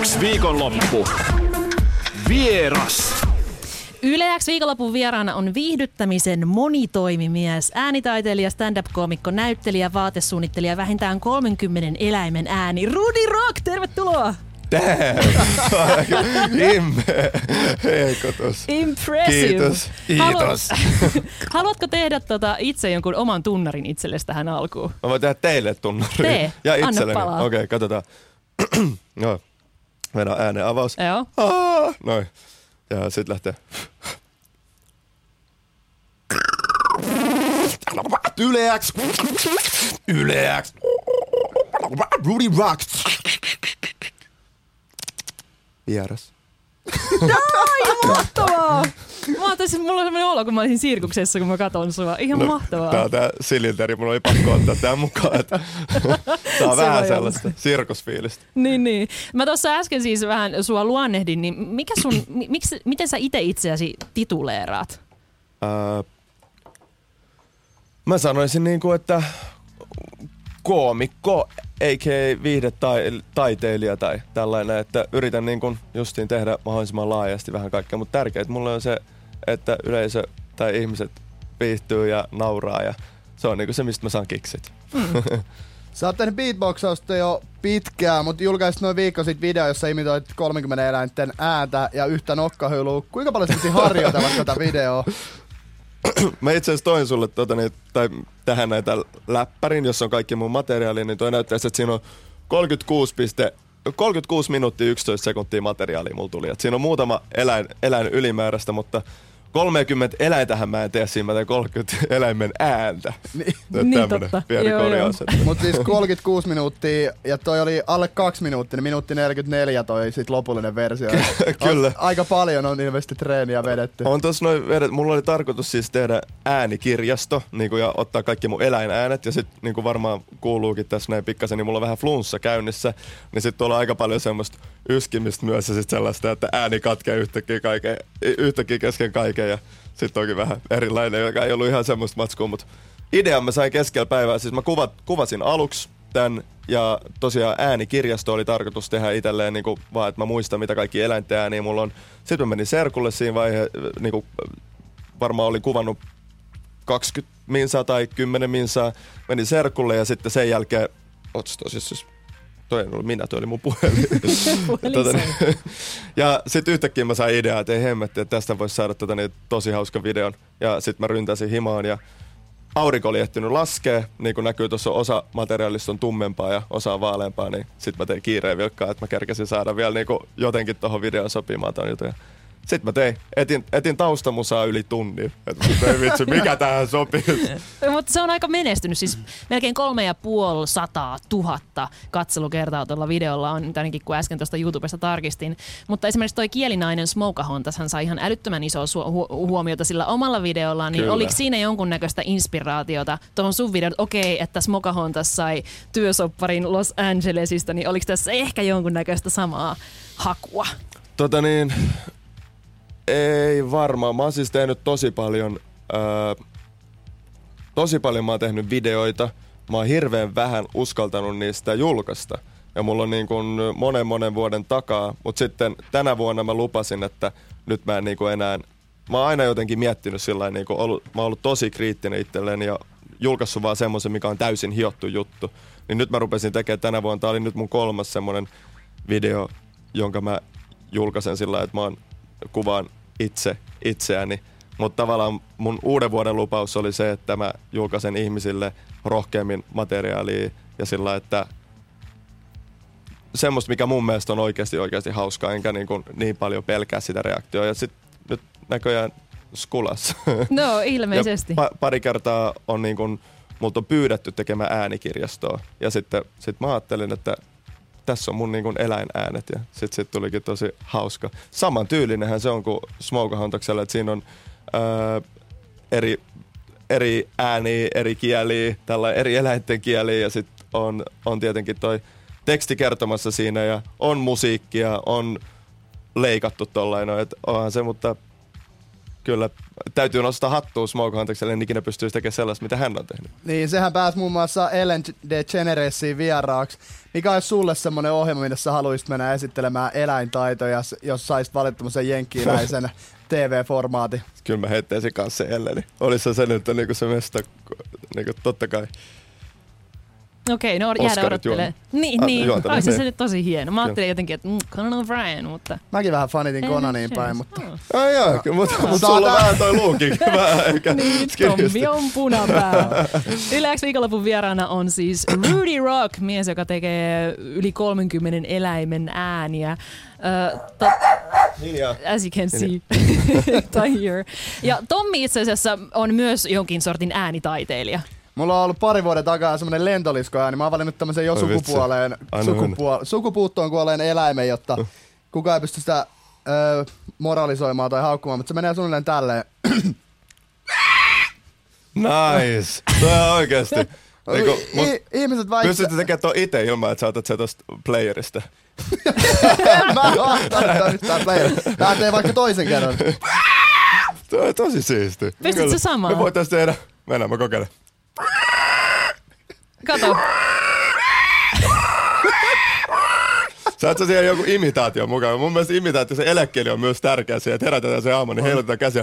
X viikonloppu. Vieras. Yle X viikonlopun vieraana on viihdyttämisen monitoimimies, äänitaiteilija, stand-up-koomikko, näyttelijä, vaatesuunnittelija, vähintään 30 eläimen ääni. Rudi Rock, tervetuloa! Heikotus. Impressive. Kiitos. Haluatko tehdä itse jonkun oman tunnarin itsellesi tähän alkuun? Mä voin tehdä teille tunnarin. Tee. Ja Anna itselleni. palaa. Okei, katsotaan. No. Meidän äänen avaus. Joo. Noin. Ja sit lähtee. Yle X. Yle X. Rudy Rock. Vieras. Mahtavaa! Mulla on sellainen olo, kun mä olisin sirkuksessa, kun mä katon sua. Ihan mahtavaa. Tää on tää silinteri, mulla oli pakko ottaa tää mukaan, että tää on vähän sellaista sirkusfiilistä. Niin. Mä tuossa äsken siis vähän sua luonnehdin, niin miten sä itseäsi tituleeraat? Mä sanoisin niinku, että koomikko, a.k.a. viihdetaiteilija tai tällainen, että yritän niinku justiin tehdä mahdollisimman laajasti vähän kaikkea, mutta tärkeintä mulle on se, että yleisö tai ihmiset viihtyy ja nauraa ja se on niinku se, mistä mä saan kiksit. Sä oot tehnyt beatboxausta jo pitkään, mutta julkaisit noin viikko sitten video, jossa imitoit 30 eläinten ääntä ja yhtä nokkahylua. Kuinka paljon sä piti harjoitella tätä videoa? Mä itse asiassa toin sulle tai tähän näitä läppärin, jossa on kaikki mun materiaali, niin toi näyttäisi, että siinä on 36 minuuttia 11 sekuntia materiaalia mulla tuli. Et siinä on muutama eläin ylimääräistä, mutta 30 eläintähän mä en tee siinä, mä teen 30 eläimen ääntä. Niin totta. Pieni korjaus. Mutta siis 36 minuuttia ja toi oli alle 2 minuuttia, niin minuutti 44 toi sit lopullinen versio. Kyllä. Aika paljon on ilmeisesti treeniä vedetty. On tossa mulla oli tarkoitus siis tehdä äänikirjasto niinku, ja ottaa kaikki mun eläinäänet ja sit niinku varmaan kuuluukin tässä näin pikkasen, niin mulla on vähän flunssa käynnissä, niin sit tuolla on aika paljon semmoista yskimistä myös ja sit sellaista, että ääni katkee yhtäkkiä kesken kaiken. Ja sitten onkin vähän erilainen, joka ei ollut ihan semmoista matskua, mutta idean mä sain keskellä päivää. Siis mä kuvasin aluksi tän ja tosiaan äänikirjasto oli tarkoitus tehdä itselleen niinku vaan, että mä muistan mitä kaikki eläinten ääniä mulla on. Sitten mä menin serkulle siinä vaiheessa, niinku varmaan olin kuvannut 20 minsaa tai 10 minsaa. Menin serkulle ja sitten sen jälkeen, toi ei ollut minä, toi oli mun puhelin. Ja sit yhtäkkiä mä sain ideaa, että ei hemmetti, että tästä voisi saada tosi hauska videon. Ja sit mä ryntäsin himaan ja aurinko oli ehtinyt laskea. Niin kuin näkyy tuossa osa materiaalista on tummempaa ja osa on vaaleampaa, niin sit mä tein kiireen vilkkaa, että mä kerkesin saada vielä niinku jotenkin tohon videon sopimaan ton jutun. Sitten mä etin taustamusaa yli tunnin. Että ei vitsi, mikä tähän sopii. Mutta se on aika menestynyt. Siis melkein 350 000 katselukertaa tuolla videolla on, ainakin kun äsken tuosta YouTubesta tarkistin. Mutta esimerkiksi toi kielinainen Smokahontas, hän sai ihan älyttömän isoa huomiota sillä omalla videollaan. Niin oliko siinä jonkunnäköistä inspiraatiota tuohon sun videon, että okei, että Smokahontas sai työsopparin Los Angelesista, niin oliko tässä ehkä jonkunnäköistä samaa hakua? Ei varmaan. Mä oon siis tehnyt tosi paljon mä oon tehnyt videoita. Mä oon hirveän vähän uskaltanut niistä julkaista. Ja mulla on niin kuin monen vuoden takaa. Mut sitten tänä vuonna mä lupasin, että nyt mä en niin kuin enää... Mä oon aina jotenkin miettinyt sillain, niin kuin mä oon ollut tosi kriittinen itselleen ja julkaissut vaan semmoisen, mikä on täysin hiottu juttu. Niin nyt mä rupesin tekemään tänä vuonna. Tää oli nyt mun 3. semmonen video, jonka mä julkaisen sillä, että mä kuvaan itseäni. Mutta tavallaan mun uuden vuoden lupaus oli se, että mä julkaisen ihmisille rohkeammin materiaalia ja sillä, että semmoista, mikä mun mielestä on oikeasti hauskaa, enkä niin paljon pelkää sitä reaktioa. Ja sit nyt näköjään skulas. No, ilmeisesti. Ja pari kertaa on multa on pyydetty tekemään äänikirjastoa. Ja sitten mä ajattelin, että tässä on mun eläinäänet ja sit tulikin tosi hauska. Saman tyylinenhän se on kuin Smokahontaksella, että siinä on eri ääniä, eri kieliä, tällainen eri eläinten kieliä ja sit on tietenkin toi teksti kertomassa siinä ja on musiikkia, on leikattu tollainen, että onhan se, mutta kyllä täytyy nostaa hattua Smoke Hunterselle, en ikinä pystyisi tekemään sellaista, mitä hän on tehnyt. Niin, sehän pääsi muun muassa Ellen DeGeneresiin vieraaksi. Mikä olisi sulle semmoinen ohjelma, minne sä haluaisit mennä esittelemään eläintaitoja, jos saisit valittu tämmöisen jenkkiläisen TV-formaatin? Kyllä mä heittäisin kanssa se Elleni. Olisi se nyt niinku se mesta, niinku totta kai. Okei, no jäädä odottelemaan. Niin, olisi se nyt tosi hieno. Mä ajattelin jotenkin, että Conan O'Brien, mutta... Mäkin vähän fanitin Conaniin päin, mutta... Ai joo, mutta sulla on vähän toi luukin. Niin, Tommi on punapää. Yle X viikonlopun vieraana on siis Rudy Rock, mies, joka tekee yli 30 eläimen ääniä. As you can see tai hear. Ja Tommi itse asiassa on myös jonkin sortin äänitaiteilija. Mulla on ollut pari vuoden takaa semmonen lentoliskoääni. Mä oon valinnut tämmösen jo sukupuuttoon kuolleen eläimen, jotta kukaan ei pysty sitä moralisoimaan tai haukkumaan, mutta se menee suunnilleen tälleen. Nice! Toi on oikeesti. Ihmiset vaikka... Pystytkö tekemään tuon ite ilman, että sä otat se tosta playerista? Mä en oo ottanut yhtään playerista. Tää tee vaikka toisen kerran. Toi on tosi siisti. Pystytkö sä samaan? Me voitais tehdä. Mennään, mä kokeilen. Kato. Saat sä siihen joku imitaatio mukaan? Mun mielestä imitaatio, se eläkkeeli on myös tärkeä siihen, että herätetään se aamu, niin heilutetaan käsiä.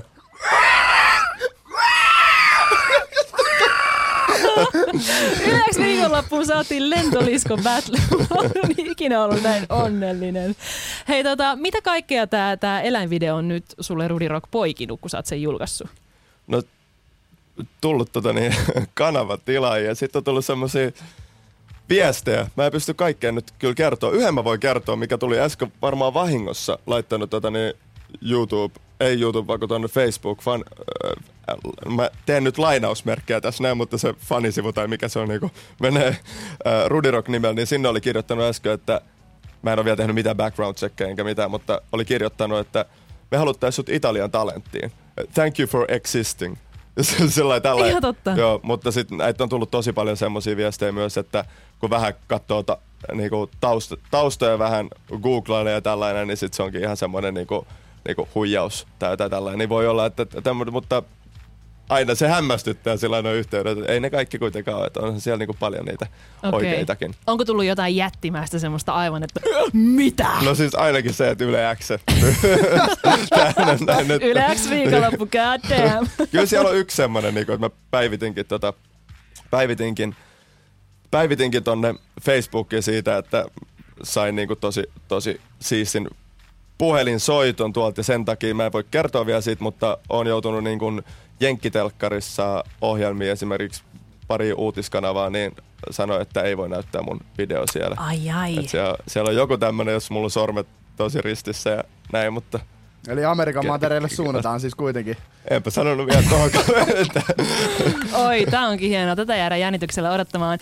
Yleensä viikonloppuun saatiin lentolisko battle. Olen ikinä ollut näin onnellinen. Hei, mitä kaikkea tää eläinvideo on nyt sulle Rudy Rock poikinut, kun sä oot sen julkaissut? No, tullut kanavatilaajia ja sitten on tullut semmosia viestejä. Mä en pysty kaikkeen nyt kyllä kertoa. Yhden mä voin kertoa, mikä tuli äsken varmaan vahingossa laittanut ei YouTube, vaan tuonne Facebook. Mä teen nyt lainausmerkkejä tässä näin, mutta se fanisivu tai mikä se on niinku menee Rudy Rock nimellä, niin sinne oli kirjoittanut äsken, että mä en ole vielä tehnyt mitään background checkkejä enkä mitään, mutta oli kirjoittanut, että me haluttais sut Italian talenttiin. Thank you for existing. Ihan totta. Joo, mutta sitten näitä on tullut tosi paljon semmoisia viestejä myös, että kun vähän katsoo niinku taustoja vähän googlailee ja tällainen, niin sitten se onkin ihan semmoinen niinku huijaus tai tällainen. Niin voi olla, että mutta aina se hämmästyttää silloin yhteydet, että ei ne kaikki kuitenkaan ole, että on siellä niinku paljon niitä oikeitakin. Onko tullut jotain jättimäistä semmoista aivan, että mitä? No siis ainakin se, että Yle X. Yle X viikonloppu, god damn. Kyllä siellä on yksi semmoinen, että mä päivitinkin tonne Facebookiin siitä, että sain niinku tosi siistin puhelinsoiton tuolta ja sen takia mä en voi kertoa vielä siitä, mutta oon joutunut niin kuin jenkkitelkkarissa ohjelmiin esimerkiksi pari uutiskanavaa, niin sanoi, että ei voi näyttää mun video siellä. Ai. Siellä on joku tämmönen, jos mulla on sormet tosi ristissä ja näin, mutta... Eli Amerikan materiaalille suunnataan siis kuitenkin. Enpä sanonut vielä tohonkaan. Oi, tää onkin hienoa. Tätä jäädään jännityksellä odottamaan.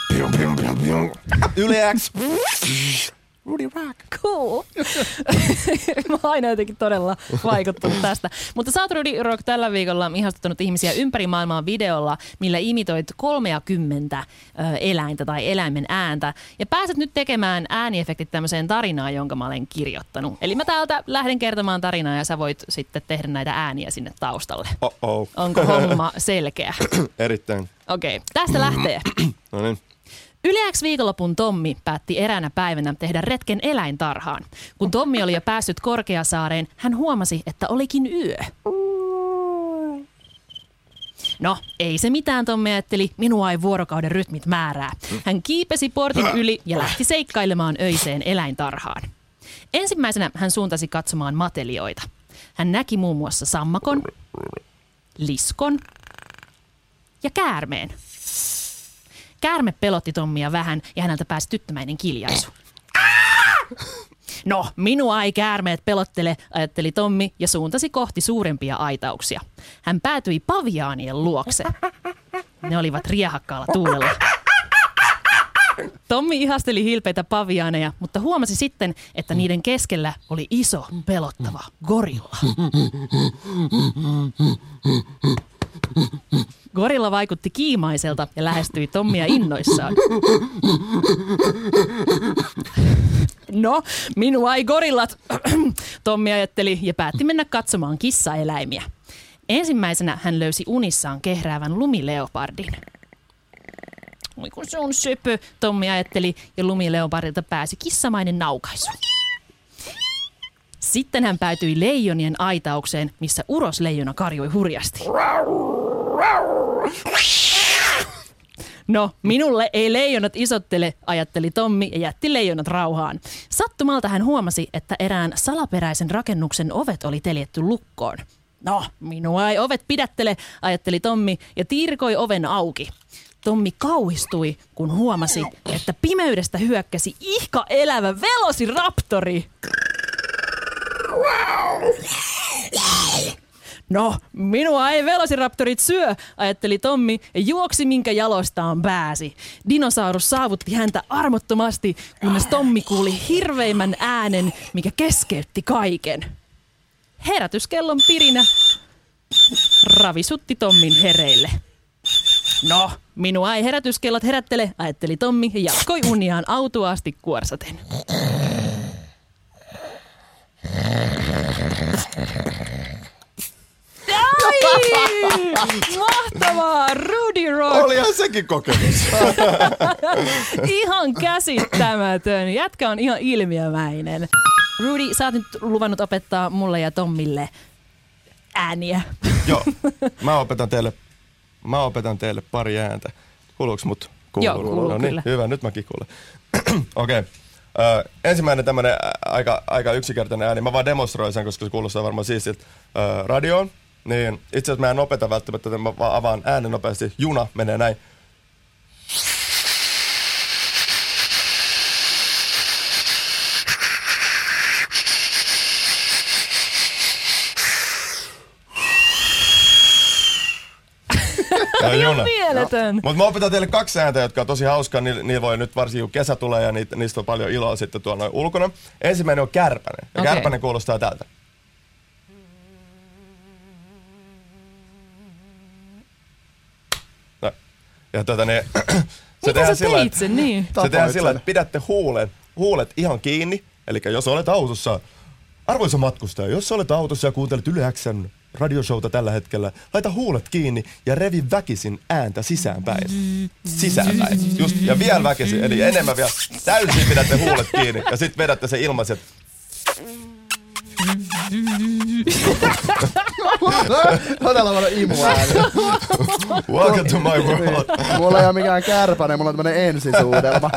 Yle X. Rudy Rock. Cool. Mä oon aina jotenkin todella vaikuttunut tästä. Mutta sä oot Rudy Rock tällä viikolla ihastuttanut ihmisiä ympäri maailmaa videolla, millä imitoit 30 eläintä tai eläimen ääntä. Ja pääset nyt tekemään ääniefektit tämmöiseen tarinaan, jonka mä olen kirjoittanut. Eli mä täältä lähden kertomaan tarinaa ja sä voit sitten tehdä näitä ääniä sinne taustalle. Onko homma selkeä? Erittäin. Okei, tästä lähtee. No niin. Yle X viikonlopun Tommi päätti eräänä päivänä tehdä retken eläintarhaan. Kun Tommi oli jo päässyt Korkeasaareen, hän huomasi, että olikin yö. No, ei se mitään, Tommi ajatteli, minua ei vuorokauden rytmit määrää. Hän kiipesi portin yli ja lähti seikkailemaan öiseen eläintarhaan. Ensimmäisenä hän suuntasi katsomaan matelioita. Hän näki muun muassa sammakon, liskon ja käärmeen. Käärme pelotti Tommia vähän ja häneltä pääsi tyttömäinen kiljaisu. No, minua ei käärmeet pelottele, ajatteli Tommi ja suuntasi kohti suurempia aitauksia. Hän päätyi paviaanien luokse. Ne olivat riehakkaalla tuulella. Tommi ihasteli hilpeitä paviaaneja, mutta huomasi sitten, että niiden keskellä oli iso, pelottava gorilla. Gorilla vaikutti kiimaiselta ja lähestyi Tommia innoissaan. No, minua ei gorillat, Tommi ajatteli ja päätti mennä katsomaan kissaeläimiä. Ensimmäisenä hän löysi unissaan kehräävän lumileopardin. Oi kun se on söpö, Tommi ajatteli, ja lumileopardilta pääsi kissamainen naukaisu. Sitten hän päätyi leijonien aitaukseen, missä urosleijona karjui hurjasti. No, minulle ei leijonat isottele, ajatteli Tommi ja jätti leijonat rauhaan. Sattumalta hän huomasi, että erään salaperäisen rakennuksen ovet oli teljetty lukkoon. No, minua ei ovet pidättele, ajatteli Tommi ja tirkoi oven auki. Tommi kauhistui, kun huomasi, että pimeydestä hyökkäsi ihka elävä velociraptori. No, minua ei velociraptorit syö, ajatteli Tommi ja juoksi minkä jaloistaan pääsi. Dinosaurus saavutti häntä armottomasti, kunnes Tommi kuuli hirveimmän äänen, mikä keskeytti kaiken. Herätyskellon pirinä ravisutti Tommin hereille. No, minua ei herätyskellot herättele, ajatteli Tommi ja jatkoi uniaan autuaasti kuorsaten. Ai! Mahtavaa! Rudy Rock! Olihan sekin kokemus. Ihan käsittämätön. Jätkä on ihan ilmiömäinen. Rudy, sä oot nyt luvannut opettaa mulle ja Tommille ääniä. Joo, mä opetan teille pari ääntä. Kuuluuko mut? Joo, kuuluu no niin, kyllä. hyvä, nyt mäkin kuulen. Okei. Ensimmäinen tämmönen aika yksinkertainen ääni. Mä vaan demonstroin sen, koska se kuulostaa varmaan siistiltä radioon. Niin itse asiassa mä en opeta välttämättä, että mä vaan avaan äänen nopeasti. Juna menee näin. Ihan mieletön. Mutta mä opetan teille 2 ääntä, jotka on tosi hauskaa. Niillä voi nyt varsinkin, kun kesä tulee ja niistä on paljon iloa sitten tuolla noin ulkona. Ensimmäinen on kärpänen. Ja kärpänen kuulostaa tältä. No. Ja mitä tehdään sä teit sen niin? Se tehdään sillä, että pidätte huulet ihan kiinni. Eli jos olet autossa, arvoisa matkustaja, jos olet autossa ja kuuntelet Yle X:n radioshowta tällä hetkellä, laita huulet kiinni ja revi väkisin ääntä sisäänpäin. Sisäänpäin. Just, ja vielä väkisin, eli enemmän vielä. Täysin pidätte huulet kiinni ja sitten vedätte se ilmaiset. Todella paljon imuääni. Welcome to my world. Mulla ei ole mikään kärpänen, mulla on tämmönen ensisuudelma.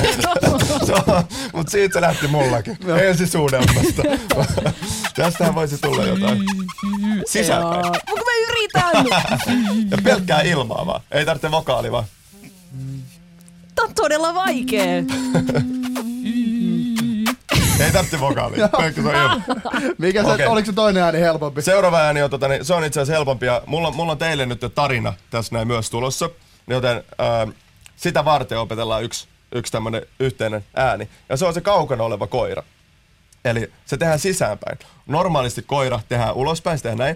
Mut siitä se lähti mullakin. Ensisuudelmasta. Tästähän voisi tulla jotain. Sisäänpäin. Mutta mä yritän! Ja pelkkää ilmaa vaan. Ei tarvitse vokaali vaan. Tää on todella vaikee. Ei tarvitse vokaalia. Pelkkä se on ilma. Mikä se, oliko se toinen ääni helpompi? Seuraava ääni on, se on itse asiassa helpompi. Ja mulla on teille nyt tarina tässä näin myös tulossa. Joten sitä varten opetellaan yksi tämmönen yhteinen ääni. Ja se on se kaukana oleva koira. Eli se tehdään sisäänpäin. Normaalisti koira tehdään ulospäin, se tehdään näin.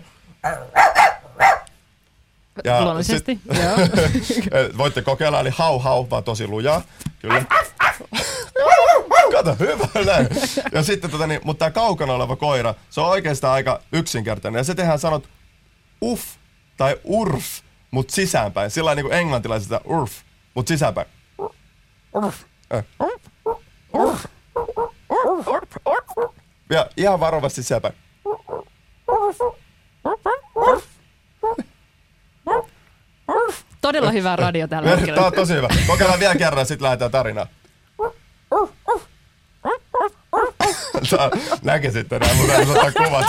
Ja luonnollisesti, joo. Voitte kokeilla, eli hau, vaan tosi lujaa. Kyllä. Kato, hyvä näin. Ja sitten mutta tää kaukana oleva koira, se on oikeastaan aika yksinkertainen. Ja se tehdään sanot uff tai urf, mut sisäänpäin. Sillä niin kuin englantilaisesta urf, mut sisäänpäin. Ja ihan varovasti sisäänpäin. Todella hyvä radio tällä hetkellä. Tää on tosi hyvä. Kokeillaan vielä kerran, sit lähdetään tarinaan. Näkisitte nää, mutta en ottaa kuvat.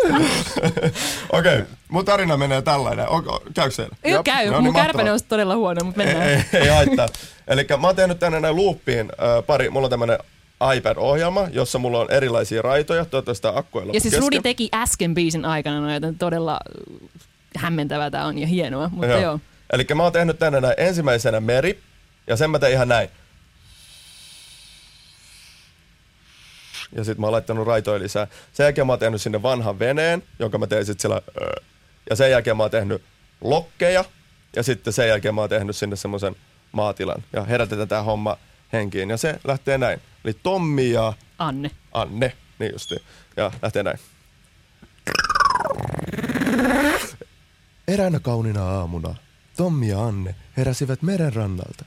Okei, mun tarina menee tällainen. Käykö siellä? Käy, no, mun kärpänen on todella huono, mutta mennään. Ei haittaa. Elikkä mä oon tehnyt tänne näin loopiin mulla on tämmönen iPad-ohjelma, jossa mulla on erilaisia raitoja. Toivottavasti tää akku ei loppu ja siis kesken. Rudy teki äsken biisin aikana, joten todella hämmentävää tää on ja hienoa, mutta joo. Elikkä mä oon tehnyt tänne näin ensimmäisenä meri, ja sen mä tein ihan näin. Ja sit mä oon laittanut raitoja lisää. Sen jälkeen mä oon tehnyt sinne vanhan veneen, jonka mä tein sit siellä. Ja sen jälkeen mä oon tehnyt lokkeja. Ja sitten sen jälkeen mä oon tehnyt sinne semmosen maatilan. Ja herätetään tää homma henkiin. Ja se lähtee näin. Eli Tommi ja Anne, niin justiin. Ja lähtee näin. Eräänä kauniina aamuna Tommi ja Anne heräsivät meren rannalta.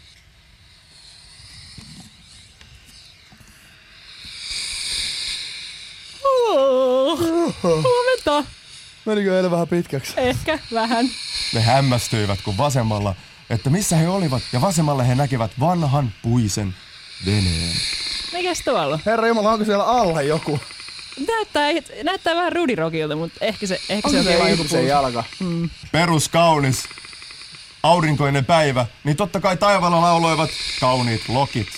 Huomenta. Menikö heille vähän pitkäksi? Ehkä vähän. Ne hämmästyivät, kun vasemmalla, että missä he olivat, ja vasemmalla he näkivät vanhan puisen veneen. Mikäs tuolla? Herra Jumala, onko siellä alla joku? Näyttää vähän Rudy Rockilta, mutta ehkä se on se joku ihmisen jalka? Peruskaunis aurinkoinen päivä, niin totta kai taivaalla lauloivat kauniit lokit.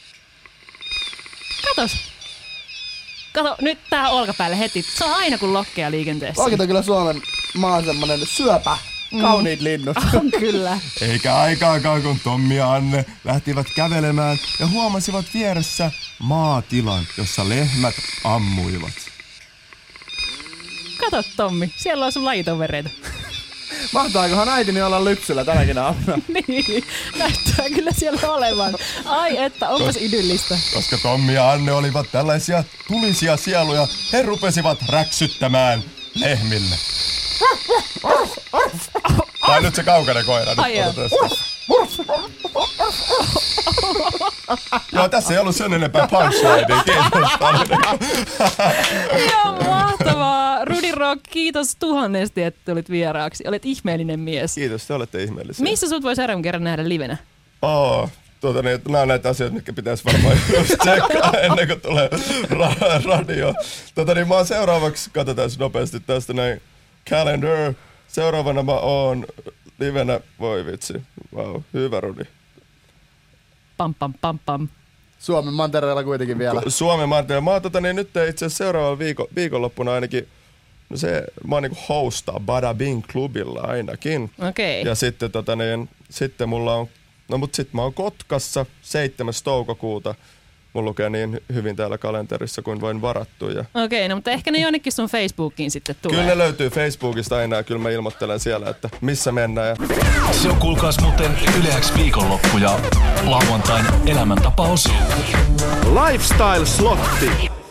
Kato, nyt tää olkapäälle heti. Se on aina kun lokkeja liikenteessä. Lokit on kyllä Suomen maan semmonen syöpä. Kauniit linnut. On kyllä. Eikä aikaakaan, kun Tommi ja Anne lähtivät kävelemään ja huomasivat vieressä maatilan, jossa lehmät ammuivat. Kato Tommi, siellä on sun lajitovereita. Mahtaakohan äitini olla lypsyllä tänäkin aamuna? Niin, näyttää kyllä siellä olevan. Ai että, onpas idyllistä. Koska Tommi ja Anne olivat tällaisia tulisia sieluja, he rupesivat räksyttämään lehmille. Tää on nyt se kaukainen koira. Joo, tässä ei ollut sen enempää punchlinea. Kiitos. Ihan mahtavaa. Rudy Rock, kiitos tuhannesti, että tulit vieraaksi. Olet ihmeellinen mies. Kiitos, te olette ihmeellisiä. Missä sut voi seuraavan kerran nähdä livenä? Nämä on näitä asioita, mitkä pitäisi varmaan just tsekkaa ennen kuin tulee radio. Mä oon seuraavaksi, katsotaan nopeasti tästä näin, calendar. Seuraavana mä oon livenä, voi vitsi, wow, hyvä Rudy. Pam pam pam pam. Suomen mantereella kuitenkin vielä. Suomen mantereella. Mä oon nyt itse asiassa seuraavalla viikonloppuna ainakin, mä oon niinku hostaa Bada Bing klubilla ainakin. Okei. Ja sitten sitten mulla on, sit mä oon Kotkassa 7. toukokuuta. Mulla lukee niin hyvin täällä kalenterissa kuin voin varattua. Okei, no mutta ehkä ne jonnekin sun Facebookiin sitten tulee. Kyllä ne löytyy Facebookista aina ja kyllä mä ilmoittelen siellä, että missä mennään. Se on kuulkaas muuten Yle X viikonloppu ja lauantain elämäntapa-osio. Lifestyle Slotti.